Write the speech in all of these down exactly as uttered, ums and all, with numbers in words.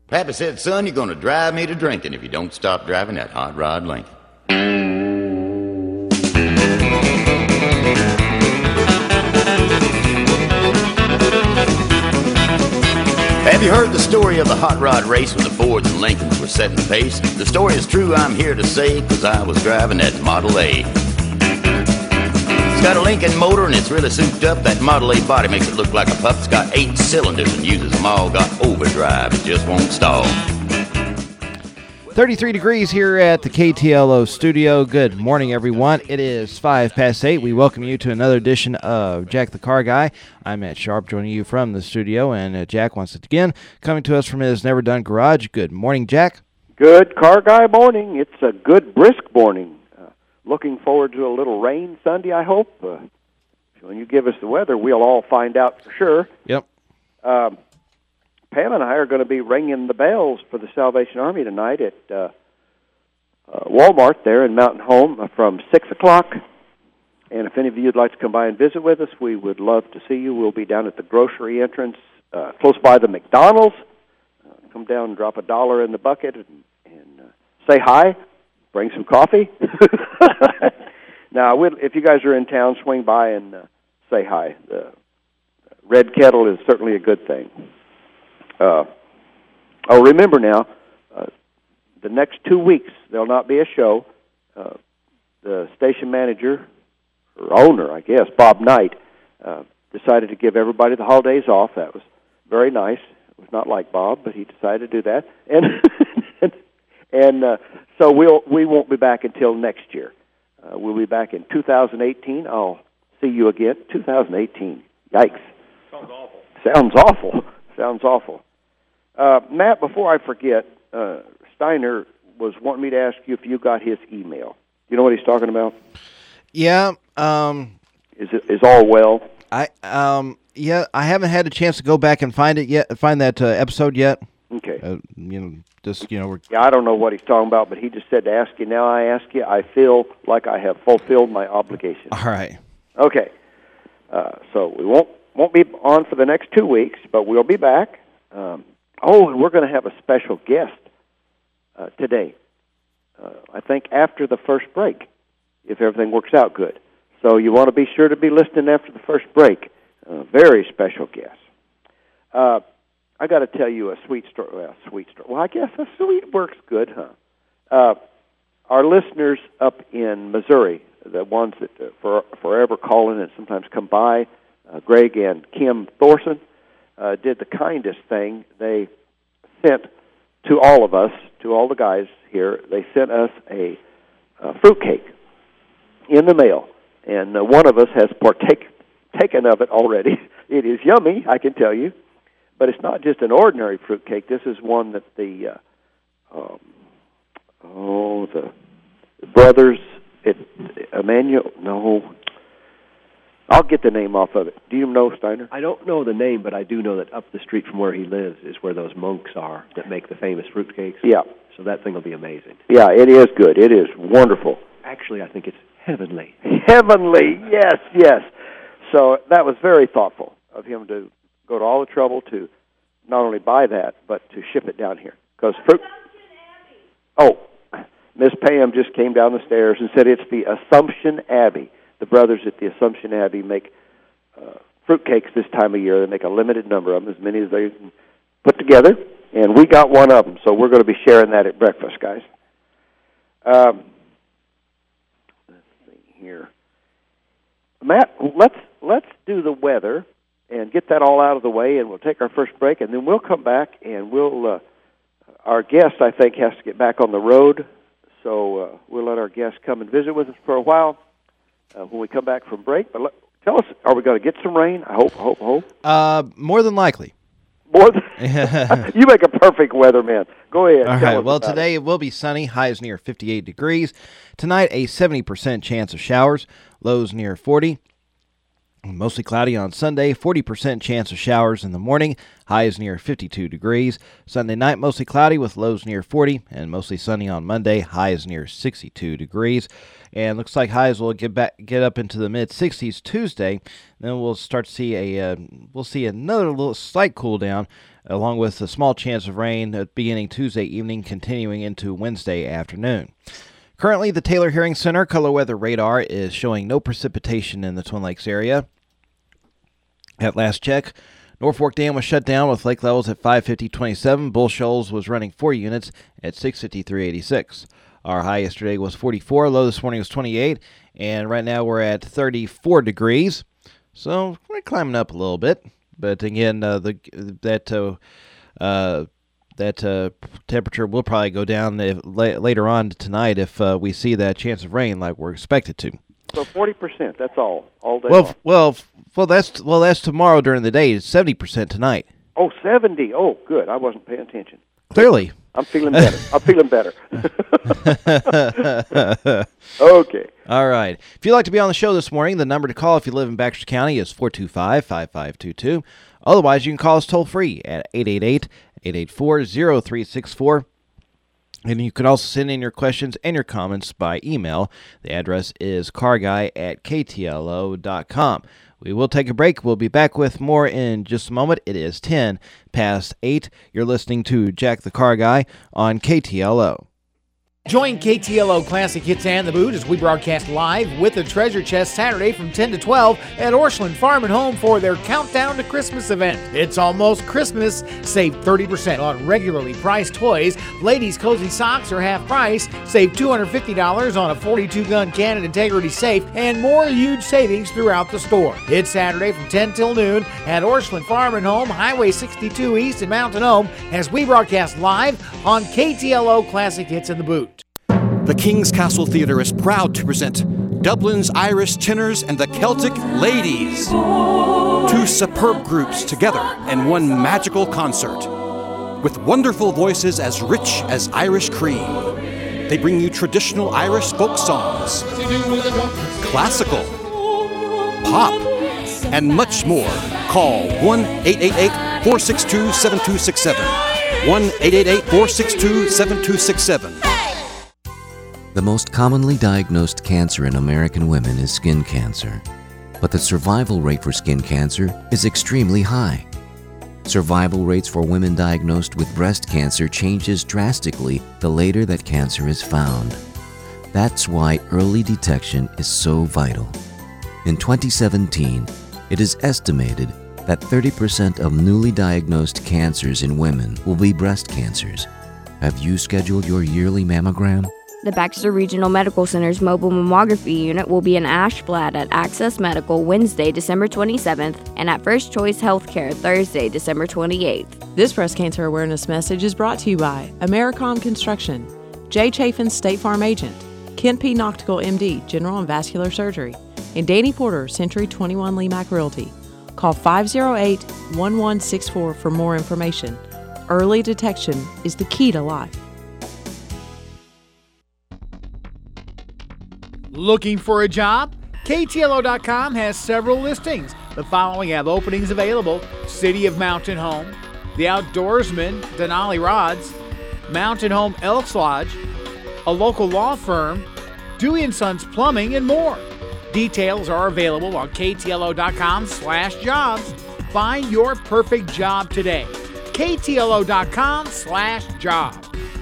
Pappy said, son, you're going to drive me to drinking if you don't stop driving that hot rod Lincoln. Have you heard the story of the hot rod race when the Fords and Lincolns were setting the pace? The story is true, I'm here to say, because I was driving that Model A. It's got a Lincoln motor and it's really souped up. That Model A body makes it look like a pup. It's got eight cylinders and uses them all. Got overdrive, it just won't stall. thirty-three degrees here at the K T L O studio. Good morning, everyone. It is five past eight. We welcome you to another edition of Jack the Car Guy. I'm Matt Sharp, joining you from the studio, and uh, Jack once again coming to us from his Never Done Garage. Good morning, Jack. Good Car Guy morning. It's a good, brisk morning. Uh, looking forward to a little rain Sunday, I hope. Uh, when you give us the weather, we'll all find out for sure. Yep. Um, Pam and I are going to be ringing the bells for the Salvation Army tonight at uh, uh, Walmart there in Mountain Home from six o'clock. And if any of you would like to come by and visit with us, we would love to see you. We'll be down at the grocery entrance uh, close by the McDonald's. Uh, come down and drop a dollar in the bucket and, and uh, say hi, bring some coffee. Now, we'll, if you guys are in town, swing by and uh, say hi. The Red Kettle is certainly a good thing. Uh, oh, remember now, uh, the next two weeks there'll not be a show. Uh, the station manager, or owner, I guess, Bob Knight, uh, decided to give everybody the holidays off. That was very nice. It was not like Bob, but he decided to do that, and and uh, so we'll we won't be back until next year. Uh, we'll be back in two thousand eighteen. I'll see you again. two thousand eighteen. Yikes! Sounds awful. Sounds awful. Sounds awful. Uh, Matt, before I forget, uh, Steiner was wanting me to ask you if you got his email. You know what he's talking about? Yeah. Um, is it is all well? I um yeah I haven't had a chance to go back and find it yet. Find that uh, episode yet. Okay. Uh, you know, just you know. We're, yeah, I don't know what he's talking about, but he just said to ask you. Now I ask you. I feel like I have fulfilled my obligation. All right. Okay. Uh, so we won't won't be on for the next two weeks, but we'll be back. Um, oh, and we're going to have a special guest uh, today. Uh, I think after the first break, if everything works out good. So you want to be sure to be listening after the first break. Uh, very special guest. Uh, I got to tell you a sweet story. Well, sweet story. Well, I guess a sweet works good, huh? Uh, our listeners up in Missouri, the ones that uh, for, forever call in and sometimes come by, uh, Greg and Kim Thorson, uh, did the kindest thing. They sent to all of us, to all the guys here, they sent us a uh, fruitcake in the mail. And uh, one of us has partake, taken of it already. It is yummy, I can tell you. But it's not just an ordinary fruitcake. This is one that the, uh, um, oh, the brothers, it, Emmanuel, no, I'll get the name off of it. Do you know, Steiner? I don't know the name, but I do know that up the street from where he lives is where those monks are that make the famous fruitcakes. Yeah. So that thing will be amazing. Yeah, it is good. It is wonderful. Actually, I think it's heavenly. Heavenly, yes, yes. So that was very thoughtful of him to go to all the trouble to not only buy that, but to ship it down here. Because fruit. Oh, Miss Pam just came down the stairs and said it's the Assumption Abbey. The brothers at the Assumption Abbey make uh, fruitcakes this time of year. They make a limited number of them, as many as they can put together. And we got one of them, so we're going to be sharing that at breakfast, guys. Um, let's see here. Matt, let's let's do the weather and get that all out of the way, and we'll take our first break, and then we'll come back, and we'll, uh, our guest, I think, has to get back on the road, so uh, we'll let our guest come and visit with us for a while uh, when we come back from break. But let, tell us, are we going to get some rain? I hope, hope, hope. Uh, more than likely. More than you make a perfect weatherman. Go ahead. All right. Well, today it. it will be sunny. Highs near fifty-eight degrees. Tonight, a seventy percent chance of showers. Lows near forty. Mostly cloudy on Sunday. forty percent chance of showers in the morning. Highs near fifty-two degrees. Sunday night, mostly cloudy with lows near forty. And mostly sunny on Monday. Highs near sixty-two degrees. And looks like highs will get back, get up into the mid sixties Tuesday. Then we'll start to see a, uh, we'll see another little slight cool down along with a small chance of rain uh, beginning Tuesday evening, continuing into Wednesday afternoon. Currently, the Taylor Hearing Center color weather radar is showing no precipitation in the Twin Lakes area. At last check, Norfolk Dam was shut down with lake levels at five fifty twenty-seven. Bull Shoals was running four units at six fifty-three eighty-six. Our high yesterday was forty-four, low this morning was twenty-eight, and right now we're at thirty-four degrees. So we're climbing up a little bit, but again, uh, the that uh, uh, that uh, temperature will probably go down if, la- later on tonight if uh, we see that chance of rain like we're expected to. So forty percent, that's all, all day Well, long. f- well, f- well, that's well, that's tomorrow during the day. It's seventy percent tonight. Oh, seventy. Oh, good. I wasn't paying attention. Clearly. I'm feeling better. I'm feeling better. Okay. All right. If you'd like to be on the show this morning, the number to call if you live in Baxter County is four two five, five five two two. Otherwise, you can call us toll-free at eight eight eight, eight eight four, zero three six four. And you can also send in your questions and your comments by email. The address is carguy at k t l o dot com. We will take a break. We'll be back with more in just a moment. It is ten past eight. You're listening to Jack the Car Guy on K T L O. Join K T L O Classic Hits and the Boot as we broadcast live with the Treasure Chest Saturday from ten to twelve at Orscheln Farm and Home for their Countdown to Christmas event. It's almost Christmas. Save thirty percent on regularly priced toys. Ladies' cozy socks are half price. Save two hundred fifty dollars on a forty-two gun Canon Integrity safe and more huge savings throughout the store. It's Saturday from ten till noon at Orscheln Farm and Home, Highway sixty-two East in Mountain Home as we broadcast live on K T L O Classic Hits and the Boot. The King's Castle Theatre is proud to present Dublin's Irish Tenors and the Celtic Ladies. Two superb groups together in one magical concert. With wonderful voices as rich as Irish cream, they bring you traditional Irish folk songs, classical, pop, and much more. Call one eight eight eight, four six two, seven two six seven. one eight eight eight, four six two, seven two six seven. The most commonly diagnosed cancer in American women is skin cancer, but the survival rate for skin cancer is extremely high. Survival rates for women diagnosed with breast cancer changes drastically the later that cancer is found. That's why early detection is so vital. In twenty seventeen, it is estimated that thirty percent of newly diagnosed cancers in women will be breast cancers. Have you scheduled your yearly mammogram? The Baxter Regional Medical Center's mobile mammography unit will be in Ashblatt at Access Medical Wednesday, December twenty-seventh, and at First Choice Healthcare Thursday, December twenty-eighth. This breast cancer awareness message is brought to you by Americom Construction, Jay Chafin State Farm Agent, Kent P. Noctical M D, General and Vascular Surgery, and Danny Porter, Century twenty-one Lemac Realty. Call five oh eight, one one six four for more information. Early detection is the key to life. Looking for a job? K T L O dot com has several listings. The following have openings available: City of Mountain Home, The Outdoorsman, Denali Rods, Mountain Home Elks Lodge, a local law firm, Dewey and Sons Plumbing, and more. Details are available on K T L O dot com slash jobs. Find your perfect job today. K T L O dot com slash jobs.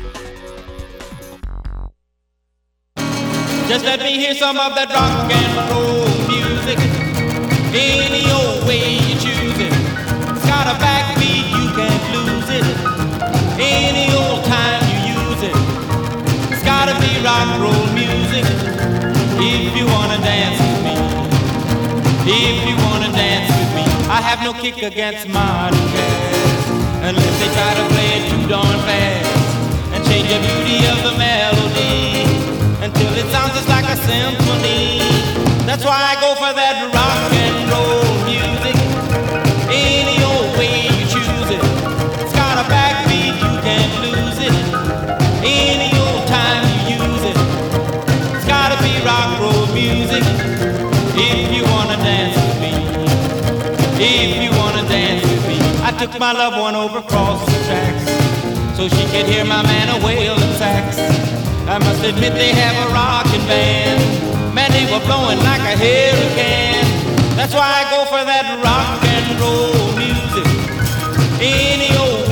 Just let me hear some of that rock and roll music. Any old way you choose it. It's got a backbeat, you can't lose it. Any old time you use it. It's gotta be rock and roll music. If you wanna dance with me. If you wanna dance with me. I have no kick against modern jazz, unless they try to play it too darn fast and change the beauty of the melody until it sounds just like a symphony. That's why I go for that rock and roll music. Any old way you choose it. It's got a backbeat, you can't lose it. Any old time you use it. It's gotta be rock and roll music. If you wanna dance with me. If you wanna dance with me. I took my loved one over across the tracks so she could hear my man a wailing sax. I must admit they have a rockin' band. Man, they were blowing like a hurricane. That's why I go for that rock and roll music. Any old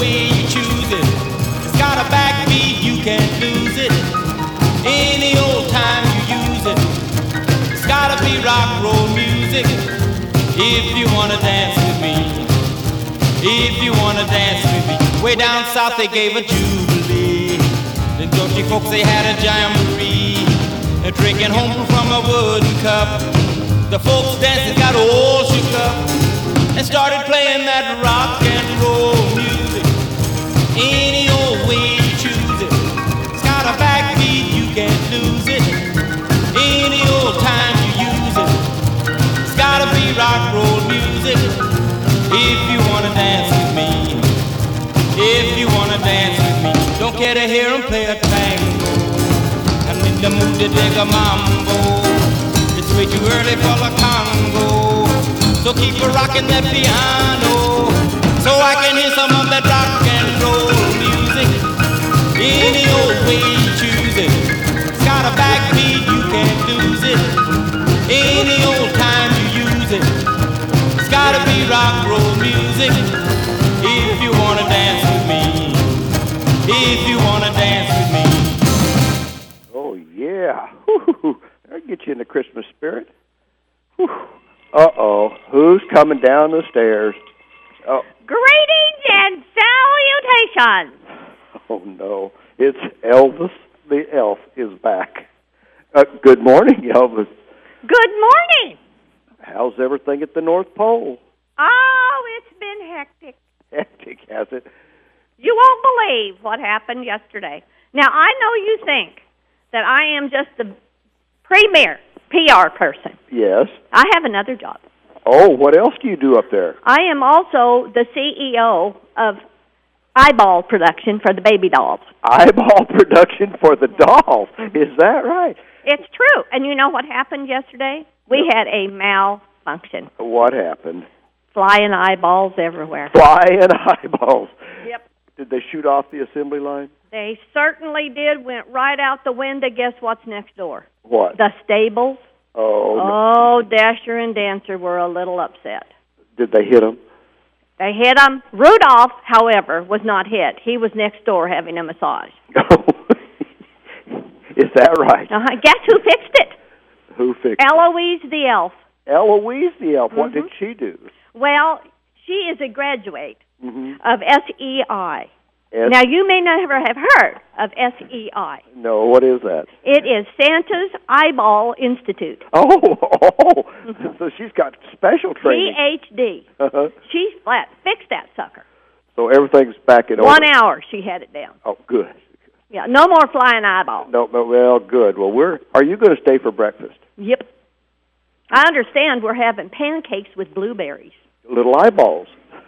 If you wanna dance with me, if you wanna dance with me. Way down south they gave a jubilee. The Dutchy folks they had a jamboree, drinking home from a wooden cup. The folks dancing got all shook up and started playing that rock and roll music. Any old way you choose it. It's got a backbeat, you can't lose it. Any old time you use it. It's gotta be rock roll music. If you wanna dance with me, if you wanna dance with me, don't care to hear 'em play a tango. I'm in the mood to dig a mambo. It's way too early for the Congo. So keep a rocking that piano, so I can hear some of that rock and roll music. Any old way you choose it. It's got a backbeat, you can't lose it. Any old time you use it. It's gotta be rock roll music. If you wanna dance with me, if you wanna dance with me. Oh, yeah. Whew. That'll get you in the Christmas spirit. Whew. Uh-oh. Who's coming down the stairs? Oh. Greetings and salutations. Oh, no. It's Elvis the Elf is back. Uh, good morning, Elvis. Good morning. How's everything at the North Pole? Oh, it's been hectic. Hectic, has it? You won't believe what happened yesterday. Now, I know you think that I am just the premier P R person. Yes. I have another job. Oh, what else do you do up there? I am also the C E O of Eyeball Production for the baby dolls. Eyeball Production for the dolls. Is that right? It's true. And you know what happened yesterday? We had a malfunction. What happened? Flying eyeballs everywhere. Flying eyeballs. Yep. Did they shoot off the assembly line? They certainly did. Went right out the window. Guess what's next door? What? The stables. Oh, Oh, Dasher and Dancer were a little upset. Did they hit them? They hit him. Rudolph, however, was not hit. He was next door having a massage. Is that right? Uh-huh. Guess who fixed it? Who fixed it? Eloise the elf. Eloise the elf. What Mhm. did she do? Well, she is a graduate Mm-hmm. of S E I. S- Now, you may never have heard of S E I. No, what is that? It is Santa's Eyeball Institute. Oh, oh. So she's got special P training. H D. Uh-huh. She flat fixed that sucker. So everything's back in order. One hour she had it down. Oh, good. Yeah, no more flying eyeballs. No, no, well, good. Well, we're. Are you going to stay for breakfast? Yep. I understand we're having pancakes with blueberries. Little eyeballs.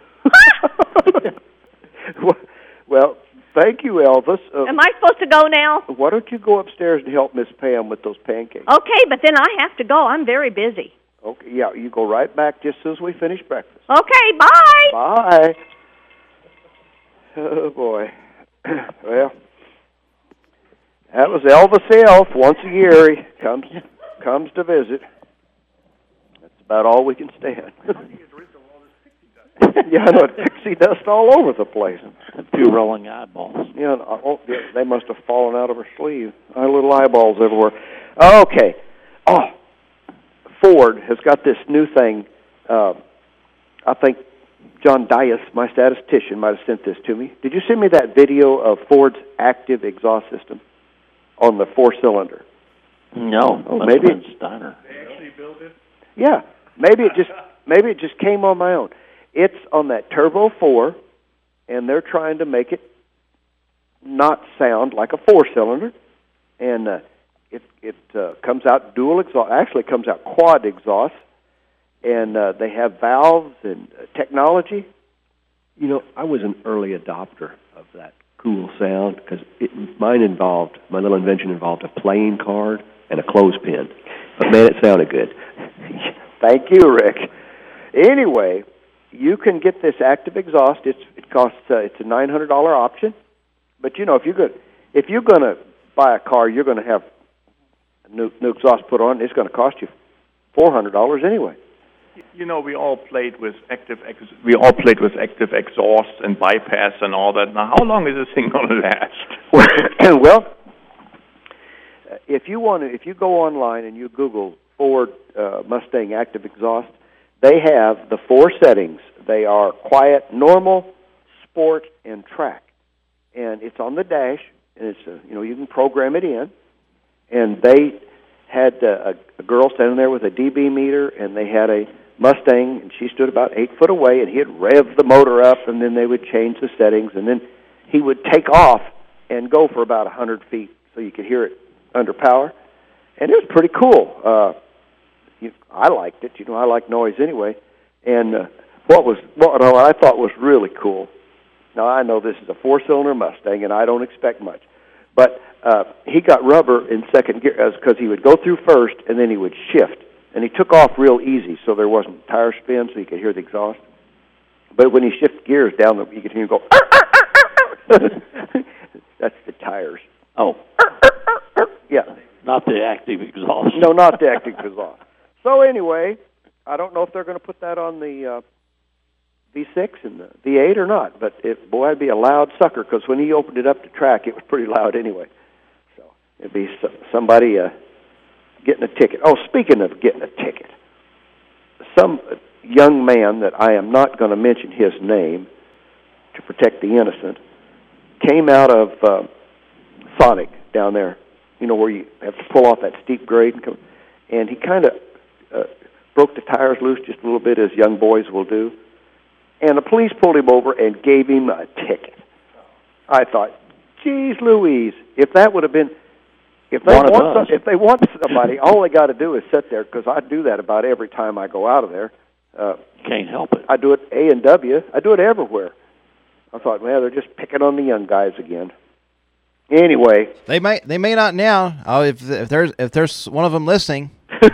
Well, thank you, Elvis. Uh, Am I supposed to go now? Why don't you go upstairs and help Miss Pam with those pancakes? Okay, but then I have to go. I'm very busy. Okay, yeah, you go right back just as soon as we finish breakfast. Okay, bye. Bye. Oh, boy. Well, that was Elvis the Elf. Once a year he comes comes to visit. That's about all we can stand. Yeah, I know, pixie dust all over the place. Two rolling eyeballs. Yeah, oh, yeah, they must have fallen out of her sleeve. Our little eyeballs everywhere. Okay. Oh, Ford has got this new thing. Uh, I think John Dias, my statistician, might have sent this to me. Did you send me that video of Ford's active exhaust system on the four-cylinder? No. Oh, maybe it's Steiner. They actually built it? Yeah. Maybe it just maybe it just came on my own. It's on that Turbo four, and they're trying to make it not sound like a four-cylinder. And uh, it it uh, comes out dual exhaust. Actually, it comes out quad exhaust. And uh, they have valves and uh, technology. You know, I was an early adopter of that cool sound because mine involved, my little invention involved a playing card and a clothespin. But, man, it sounded good. Thank you, Rick. Anyway, you can get this active exhaust. It's, it costs uh, it's a nine hundred dollars option. But, you know, if you're good, if you're going to buy a car, you're going to have a new, new exhaust put on. It's going to cost you four hundred dollars anyway. You know, we all played with active ex- we all played with active exhaust and bypass and all that. Now, how long is this thing going to last? Well, if you want to, if you go online and you Google Ford uh, Mustang active exhaust, they have the four settings. They are quiet, normal, sport, and track. And it's on the dash, and it's a, you know, you can program it in. And they had a, a girl standing there with a D B meter, and they had a Mustang, and she stood about eight foot away, and he'd rev the motor up, and then they would change the settings, and then he would take off and go for about one hundred feet so you could hear it under power. And it was pretty cool. Uh, you, I liked it. You know, I like noise anyway. And uh, what was what I thought was really cool, now I know this is a four-cylinder Mustang, and I don't expect much, but uh, he got rubber in second gear because he would go through first, and then he would shift. And he took off real easy, so there wasn't tire spin, so you could hear the exhaust. But when he shifted gears down, the, you could hear him go, "Arr, arr, arr, arr." That's the tires. Oh. Yeah. Not the active exhaust. No, not the active exhaust. So anyway, I don't know if they're going to put that on the uh, V six and the V eight or not, but it, boy, it'd be a loud sucker, because when he opened it up to track, it was pretty loud anyway. So it'd be so, somebody... Uh, getting a ticket. Oh, speaking of getting a ticket, some young man that I am not going to mention his name to protect the innocent came out of uh, Sonic down there, you know, where you have to pull off that steep grade, and, come, and he kind of uh, broke the tires loose just a little bit, as young boys will do, and the police pulled him over and gave him a ticket. I thought, geez Louise, if that would have been... If they, want some, if they want somebody, all they got to do is sit there, because I do that about every time I go out of there. Uh, Can't help it. I do it A and W. I do it everywhere. I thought, well, they're just picking on the young guys again. Anyway, they may they may not now. Oh, if if there's if there's one of them listening.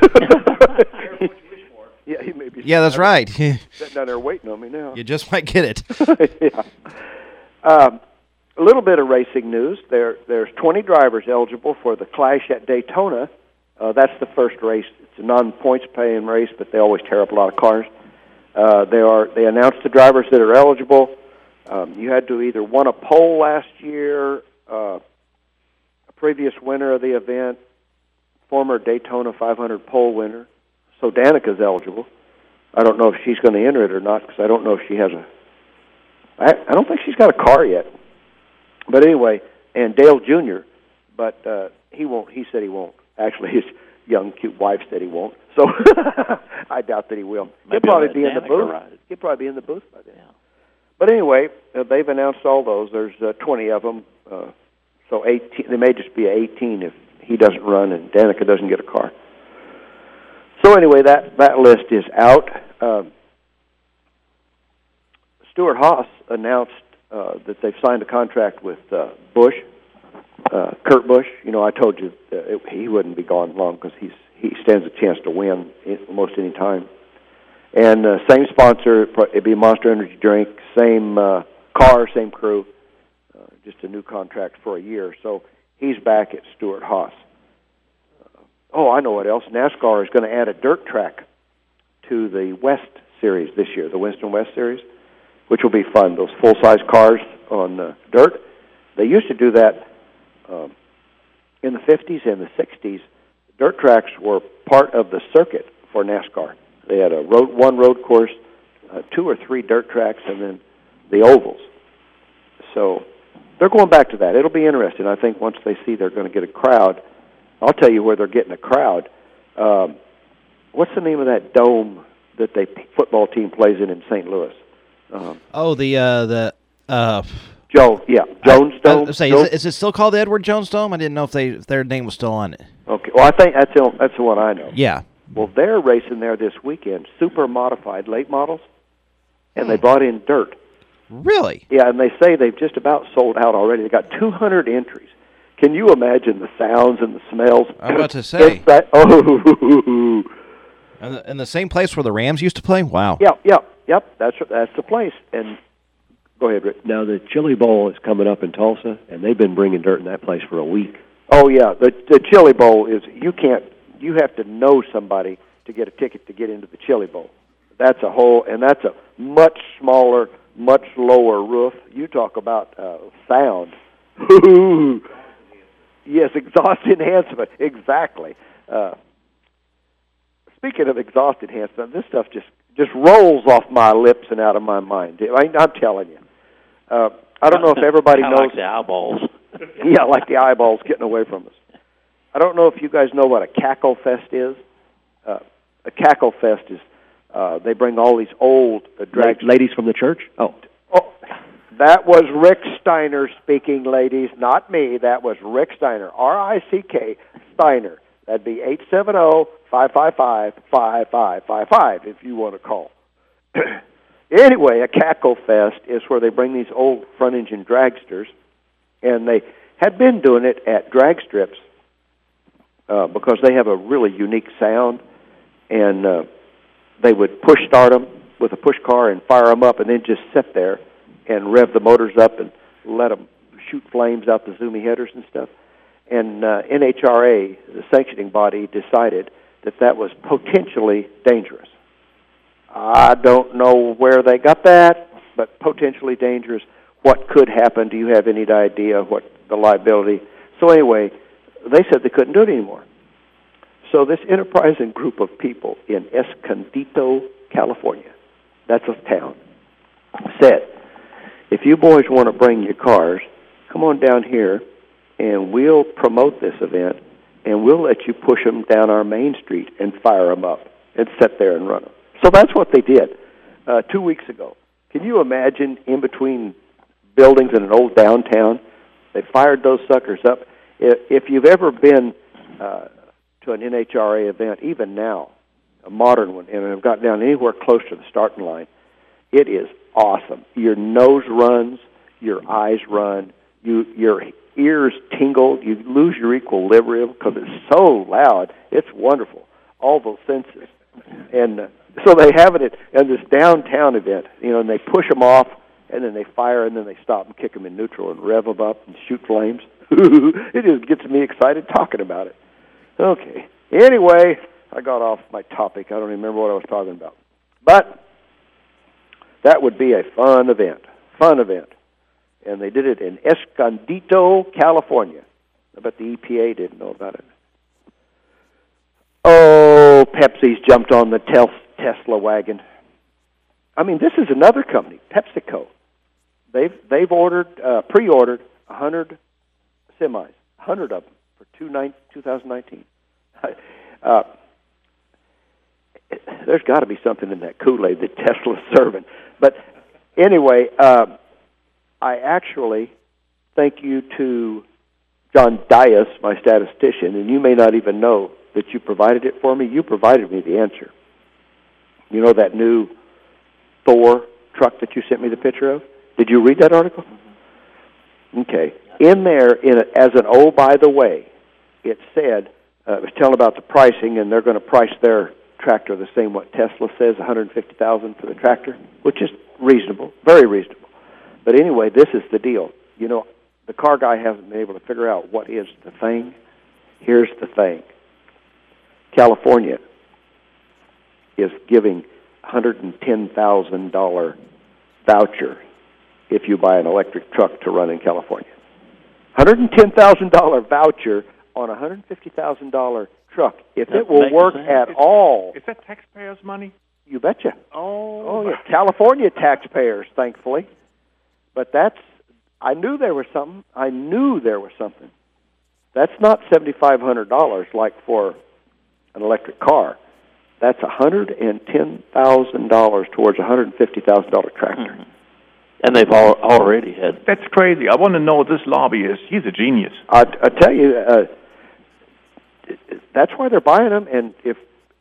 Yeah, he may be. Yeah, that's right. Sitting down there waiting on me now. You just might get it. Yeah. Um, A little bit of racing news. There, there's twenty drivers eligible for the Clash at Daytona. Uh, that's the first race. It's a non-points paying race, but they always tear up a lot of cars. Uh, they are. They announced the drivers that are eligible. Um, you had to either won a pole last year, uh, a previous winner of the event, former Daytona five hundred pole winner. So Danica's eligible. I don't know if she's going to enter it or not, because I don't know if she has a. I, I don't think she's got a car yet. But anyway, and Dale Junior, but uh, he won't. He said he won't. Actually, his young, cute wife said he won't. So I doubt that he will. He'll probably be in the booth. Ride. He'll probably be in the booth by then. Yeah. But anyway, uh, they've announced all those. There's uh, twenty of them. Uh, so eighteen. They may just be eighteen if he doesn't run and Danica doesn't get a car. So anyway, that that list is out. Um, Stuart Haas announced Uh, that they've signed a contract with uh, Busch, uh, Kurt Busch. You know, I told you that it, he wouldn't be gone long, because he's he stands a chance to win almost any time. And uh, same sponsor, it'd be Monster Energy drink, same uh, car, same crew, uh, just a new contract for a year. So he's back at Stuart Haas. Uh, oh, I know what else. NASCAR is going to add a dirt track to the West Series this year, the Winston West Series, which will be fun. Those full-size cars on uh, dirt. They used to do that um, in the fifties and the sixties. Dirt tracks were part of the circuit for NASCAR. They had a road, one road course, uh, two or three dirt tracks, and then the ovals. So they're going back to that. It'll be interesting. I think once they see they're going to get a crowd, I'll tell you where they're getting a crowd. Um, what's the name of that dome that the football team plays in in Saint Louis? Um, oh, the uh, the uh, Joe, yeah, Jones Dome. I, I say, is it, is it still called the Edward Jones Dome? I didn't know if they if their name was still on it. Okay, well, I think that's the, that's the one I know. Yeah. Well, they're racing there this weekend, super modified late models, and they brought in dirt. Really? Yeah, and they say they've just about sold out already. They got two hundred entries. Can you imagine the sounds and the smells? I'm about to say. That, oh. In the, in the same place where the Rams used to play? Wow. Yep, yep, yep. That's that's the place. And go ahead, Rick. Now the Chili Bowl is coming up in Tulsa, and they've been bringing dirt in that place for a week. Oh yeah, the the Chili Bowl is you can't you have to know somebody to get a ticket to get into the Chili Bowl. That's a whole, and that's a much smaller, much lower roof. You talk about uh, sound. Yes, exhaust enhancement. Exactly. Uh, speaking of exhaust enhancement, this stuff just just rolls off my lips and out of my mind. I, I'm telling you. Uh, I don't know if everybody knows. Like the eyeballs. Yeah, like the eyeballs getting away from us. I don't know if you guys know what a cackle fest is. Uh, a cackle fest is uh, they bring all these old uh, drag ladies from the church. Oh, oh, that was Rick Steiner speaking, ladies, not me. That was Rick Steiner, R I C K Steiner. That'd be eight seven zero, five five five, five five five five if you want to call. Anyway, a cackle fest is where they bring these old front-engine dragsters, and they had been doing it at drag strips uh, because they have a really unique sound, and uh, they would push start them with a push car and fire them up and then just sit there and rev the motors up and let them shoot flames out the zoomy headers and stuff. And uh, N H R A, the sanctioning body, decided that that was potentially dangerous. I don't know where they got that, but potentially dangerous. What could happen? Do you have any idea what the liability? So anyway, they said they couldn't do it anymore. So this enterprising group of people in Escondido, California, that's a town, said, if you boys want to bring your cars, come on down here, and we'll promote this event, and we'll let you push them down our main street and fire them up and sit there and run them. So that's what they did uh, two weeks ago. Can you imagine in between buildings in an old downtown? They fired those suckers up. If, if you've ever been uh, to an N H R A event, even now, a modern one, and have got down anywhere close to the starting line, it is awesome. Your nose runs, your eyes run, you your ears tingle, you lose your equilibrium because it's so loud. It's wonderful, all those senses. And uh, so they have it at, at this downtown event, you know, and they push them off, and then they fire, and then they stop and kick them in neutral and rev them up and shoot flames. It just gets me excited talking about it. Okay. Anyway, I got off my topic. I don't even remember what I was talking about. But that would be a fun event, fun event. And they did it in Escondido, California. I bet the E P A didn't know about it. Oh, Pepsi's jumped on the tel- Tesla wagon. I mean, this is another company, PepsiCo. They've they've ordered uh, pre-ordered a hundred semis, a hundred of them for two nine two thousand nineteen. Uh, there's got to be something in that Kool-Aid that Tesla's serving. But anyway, uh, I actually thank you to John Dias, my statistician, and you may not even know that you provided it for me. You provided me the answer. You know that new Thor truck that you sent me the picture of? Did you read that article? Okay. In there, in a, as an oh, by the way, it said, uh, it was telling about the pricing, and they're going to price their tractor the same what Tesla says, one hundred fifty thousand dollars for the tractor, which is reasonable, very reasonable. But anyway, this is the deal. You know, the car guy hasn't been able to figure out what is the thing. Here's the thing. California is giving one hundred ten thousand dollars voucher if you buy an electric truck to run in California. one hundred ten thousand dollars voucher on a one hundred fifty thousand dollars truck. If That it will makes work sense. at all. Is that taxpayers' money? You betcha. Oh, Oh, yeah. California taxpayers, thankfully. But that's, I knew there was something. I knew there was something. That's not seven thousand five hundred dollars like for an electric car. That's one hundred ten thousand dollars towards a one hundred fifty thousand dollars tractor. Mm-hmm. And they've al- already had. That's crazy. I want to know this lobbyist. He's a genius. I, I tell you, uh, that's why they're buying them. And if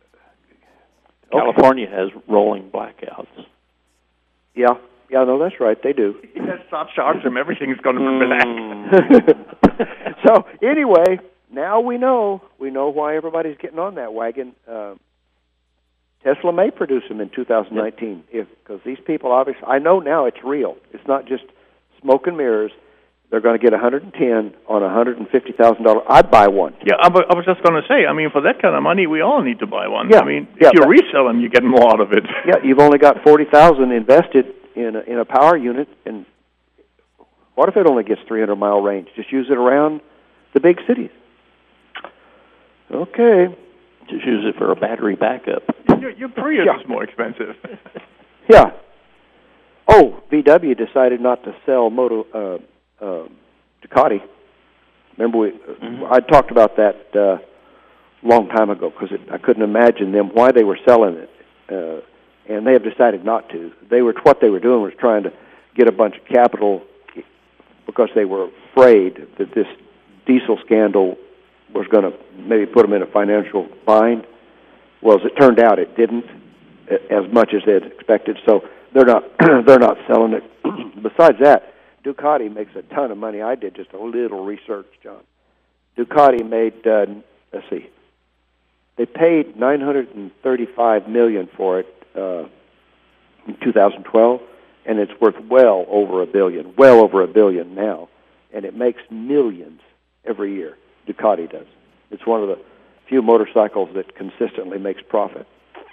California has rolling blackouts. yeah, yeah, no, that's right. They do. Let's not charge them. Everything's going to be black. So anyway, now we know. We know why everybody's getting on that wagon. Uh, Tesla may produce them in two thousand nineteen if because these people obviously. I know now it's real. It's not just smoke and mirrors. They're going to get one hundred ten on a one hundred fifty thousand dollars. I'd buy one. Yeah, I wa- I was just going to say, I mean, for that kind of money, we all need to buy one. Yeah, I mean, yeah, if you but- resell them, you get more out of it. Yeah, you've only got forty thousand dollars invested in a, in a power unit, and what if it only gets three hundred mile range? Just use it around the big cities. Okay. Just use it for a battery backup. Your, your Prius Yeah. is more expensive. Yeah. Oh, V W decided not to sell Moto uh, uh, Ducati. Remember, we Mm-hmm. I talked about that uh, a long time ago because I couldn't imagine them why they were selling it, uh, and they have decided not to. They were what they were doing was trying to get a bunch of capital because they were afraid that this diesel scandal was going to maybe put them in a financial bind. Well, as it turned out, it didn't as much as they had expected. So they're not they're not selling it. Besides that, Ducati makes a ton of money. I did just a little research, John. Ducati made uh, let's see, they paid nine hundred and thirty-five million for it uh, in two thousand twelve, and it's worth well over a billion, well over a billion now, and it makes millions every year. Ducati does. It's one of the few motorcycles that consistently makes profit.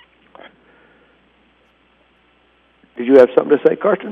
Did you have something to say, Carsten?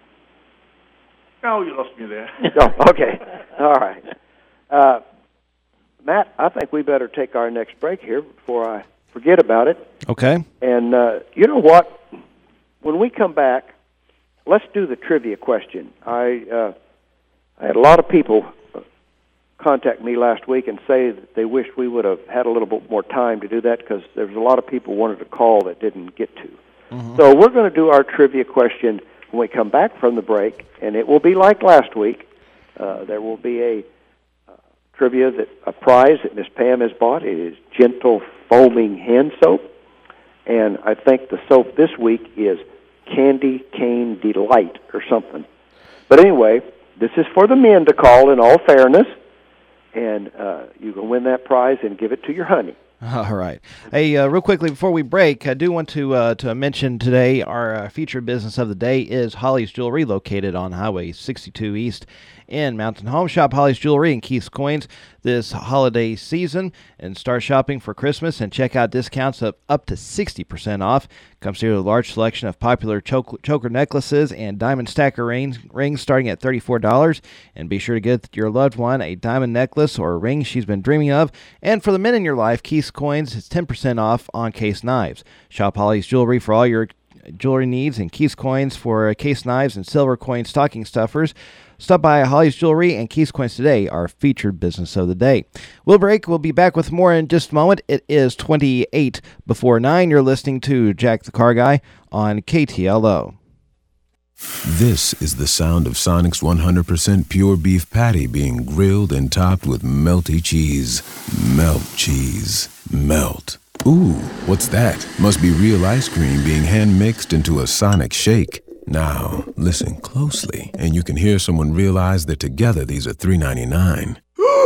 No, you lost me there. Oh, okay. All right. Uh, Matt, I think we better take our next break here before I forget about it. Okay. And uh, you know what? When we come back, let's do the trivia question. I uh, I had a lot of people contact me last week and say that they wished we would have had a little bit more time to do that because there was a lot of people wanted to call that didn't get to. Mm-hmm. So we're going to do our trivia question when we come back from the break, and it will be like last week. Uh, there will be a uh, trivia, that a prize that Miss Pam has bought. It is Gentle Foaming Hand Soap, and I think the soap this week is Candy Cane Delight or something. But anyway, this is for the men to call in all fairness, and uh, you can win that prize and give it to your honey. All right. Hey, uh, real quickly before we break, I do want to uh, to mention today our uh, featured business of the day is Holly's Jewelry, located on Highway sixty-two East in Mountain Home. Shop Holly's Jewelry and Keith's Coins this holiday season and start shopping for Christmas and check out discounts of up to sixty percent off. Comes here with a large selection of popular choker, choker necklaces and diamond stacker rings, rings starting at thirty-four dollars. And be sure to get your loved one a diamond necklace or a ring she's been dreaming of. And for the men in your life, Keith's Coins is ten percent off on case knives. Shop Holly's Jewelry for all your jewelry needs and Keith's Coins for case knives and silver coin stocking stuffers. Stop by Holly's Jewelry and Keith's Coins today, our featured business of the day. We'll break. We'll be back with more in just a moment. It is twenty-eight before nine. You're listening to Jack the Car Guy on K T L O. This is the sound of Sonic's one hundred percent pure beef patty being grilled and topped with melty cheese. Melt cheese. Melt. Ooh, what's that? Must be real ice cream being hand-mixed into a Sonic shake. Now, listen closely, and you can hear someone realize that together these are three ninety-nine.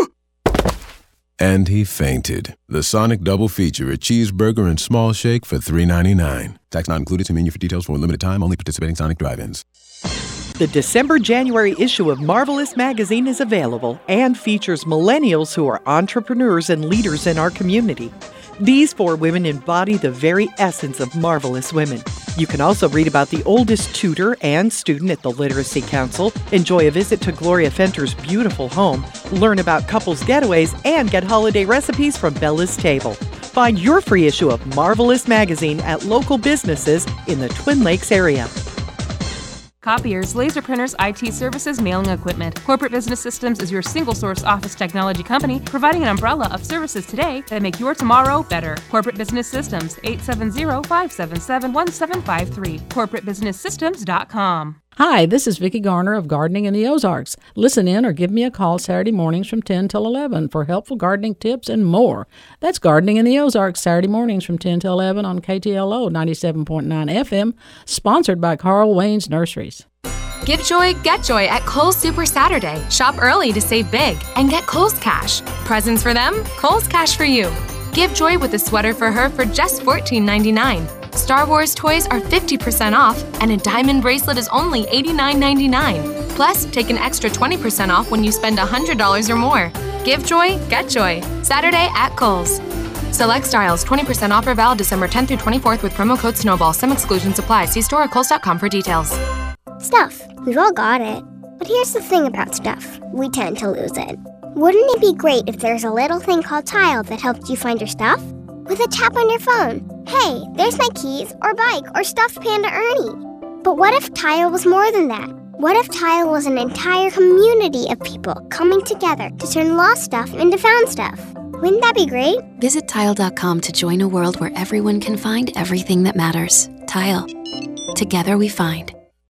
And he fainted. The Sonic Double Feature, a cheeseburger and small shake for three ninety-nine. Tax not included. See menu for details for a limited time. Only participating Sonic drive-ins. The December-January issue of Marvelous magazine is available and features millennials who are entrepreneurs and leaders in our community. These four women embody the very essence of marvelous women. You can also read about the oldest tutor and student at the Literacy Council, enjoy a visit to Gloria Fenter's beautiful home, learn about couples getaways, and get holiday recipes from Bella's Table. Find your free issue of Marvelous magazine at local businesses in the Twin Lakes area. Copiers, laser printers, I T services, mailing equipment. Corporate Business Systems is your single-source office technology company, providing an umbrella of services today that make your tomorrow better. Corporate Business Systems, eight seven zero, five seven seven, one seven five three. corporate business systems dot com. Hi, this is Vicki Garner of Gardening in the Ozarks. Listen in or give me a call Saturday mornings from ten till eleven for helpful gardening tips and more. That's Gardening in the Ozarks, Saturday mornings from ten till eleven on K T L O ninety-seven point nine F M, sponsored by Carl Wayne's Nurseries. Give joy, get joy at Kohl's Super Saturday. Shop early to save big and get Kohl's Cash. Presents for them, Kohl's Cash for you. Give joy with a sweater for her for just fourteen ninety-nine. Star Wars toys are fifty percent off, and a diamond bracelet is only eighty-nine ninety-nine. Plus, take an extra twenty percent off when you spend one hundred dollars or more. Give joy, get joy. Saturday at Kohl's. Select styles, twenty percent offer valid December tenth through twenty-fourth with promo code SNOWBALL. Some exclusions apply. See store at kohls dot com for details. Stuff. We've all got it. But here's the thing about stuff. We tend to lose it. Wouldn't it be great if there's a little thing called Tile that helped you find your stuff? with a tap on your phone. Hey, there's my keys, or bike, or stuffed Panda Ernie. But what if Tile was more than that? What if Tile was an entire community of people coming together to turn lost stuff into found stuff? Wouldn't that be great? Visit Tile dot com to join a world where everyone can find everything that matters. Tile. Together we find.